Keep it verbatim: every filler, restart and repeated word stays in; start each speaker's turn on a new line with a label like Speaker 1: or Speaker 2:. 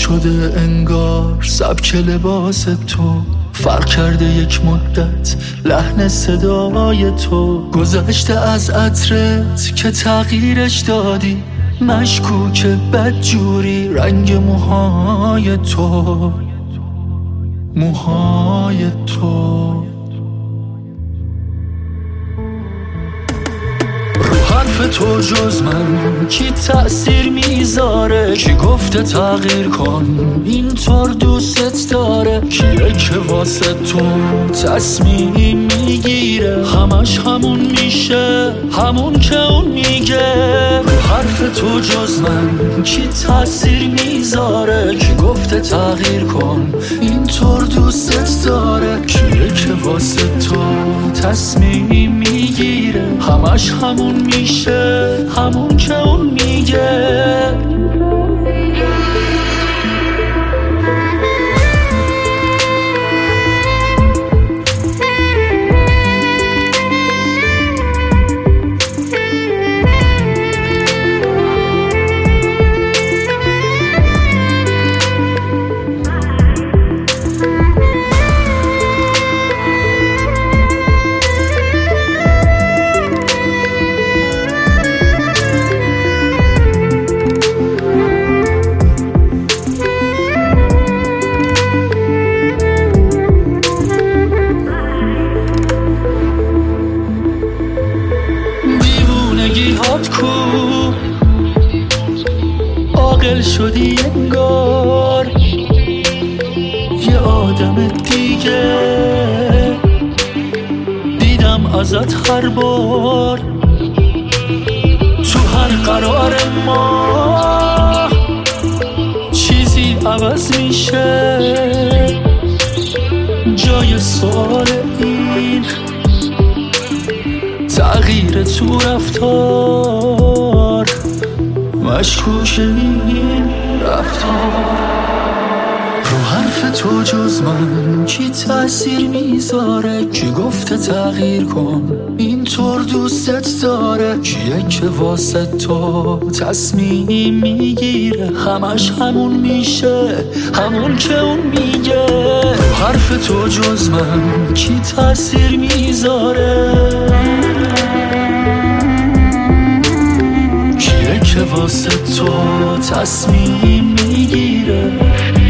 Speaker 1: شده انگار سبک لباس تو، فرق کرده یک مدت لحن صدای تو. گذشته از عطرت که تغییرش دادی، مشکوک بدجوری رنگ موهای تو، موهای تو. حرف تو جز من کی تأثیر میذاره؟ کی گفته تغییر کن اینطور دوست داره؟ کیه که واسه تو تصمیم میگیره؟ همش همون میشه همون که اون میگه. حرف تو جز من کی تأثیر میذاره؟ کی گفته تغییر کن اینطور دوست داره؟ کیه که واسه تو تصمیم میگیره؟ همش همون میشه همون که اون میگه. هات کو عاقل شدی انگار یه آدم دیگه، دیدم ازت هر بار تو هر قرار ما چیزی عوض میشه. جای سوال این تغییر تو رفتار، مشکوک این رفتار. رو حرف تو جز من کی تأثیر میذاره؟ کی گفته تغییر کن اینطور دوستت داره؟ کیه که واسه تو تصمیم میگیره؟ همش همون میشه همون که اون میگه. رو حرف تو جز من کی تأثیر میذاره؟ کیه که واسه تو تصمیم میگیره؟